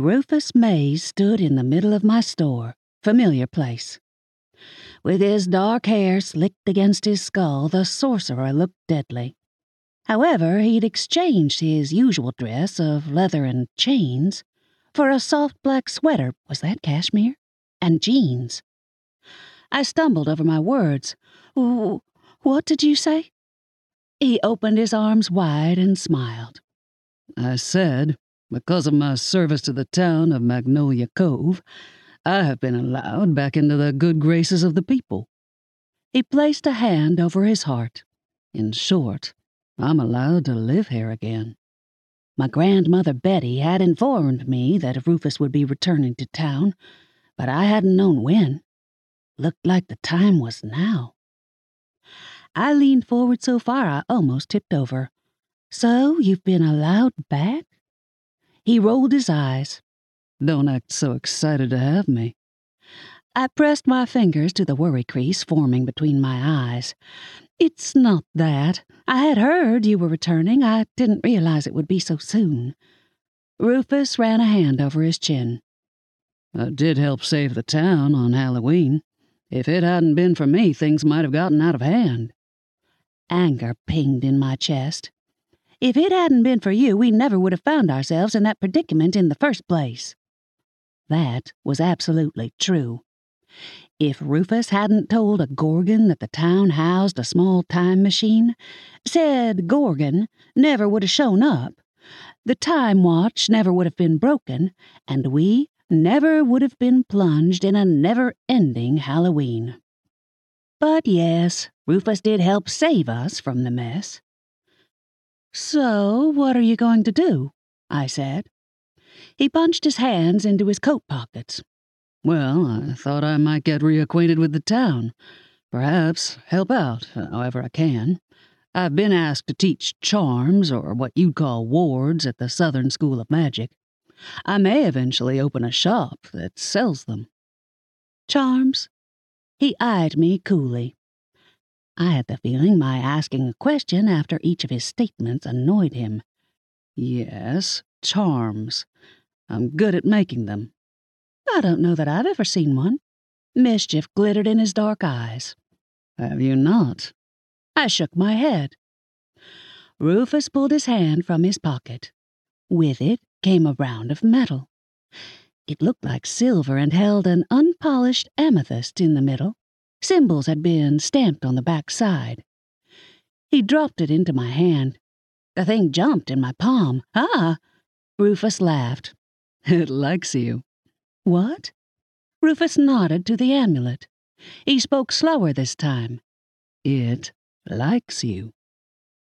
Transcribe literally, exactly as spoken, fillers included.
Rufus Mays stood in the middle of my store, familiar place. With his dark hair slicked against his skull, the sorcerer looked deadly. However, he'd exchanged his usual dress of leather and chains for a soft black sweater, was that cashmere? And jeans. I stumbled over my words. What did you say? He opened his arms wide and smiled. I said, because of my service to the town of Magnolia Cove, I have been allowed back into the good graces of the people. He placed a hand over his heart. In short, I'm allowed to live here again. My grandmother Betty had informed me that Rufus would be returning to town, but I hadn't known when. Looked like the time was now. I leaned forward so far I almost tipped over. So you've been allowed back? He rolled his eyes. Don't act so excited to have me. I pressed my fingers to the worry crease forming between my eyes. It's not that. I had heard you were returning. I didn't realize it would be so soon. Rufus ran a hand over his chin. I did help save the town on Halloween. If it hadn't been for me, things might have gotten out of hand. Anger pinged in my chest. If it hadn't been for you, we never would have found ourselves in that predicament in the first place. That was absolutely true. If Rufus hadn't told a Gorgon that the town housed a small time machine, said Gorgon never would have shown up, the time watch never would have been broken, and we never would have been plunged in a never-ending Halloween. But yes, Rufus did help save us from the mess. So, what are you going to do? I said. He punched his hands into his coat pockets. Well, I thought I might get reacquainted with the town. Perhaps help out, however I can. I've been asked to teach charms, or what you'd call wards, at the Southern School of Magic. I may eventually open a shop that sells them. Charms? He eyed me coolly. I had the feeling my asking a question after each of his statements annoyed him. Yes, charms. I'm good at making them. I don't know that I've ever seen one. Mischief glittered in his dark eyes. Have you not? I shook my head. Rufus pulled his hand from his pocket. With it came a round of metal. It looked like silver and held an unpolished amethyst in the middle. Symbols had been stamped on the back side. He dropped it into my hand. The thing jumped in my palm. Ah! Rufus laughed. It likes you. What? Rufus nodded to the amulet. He spoke slower this time. It likes you.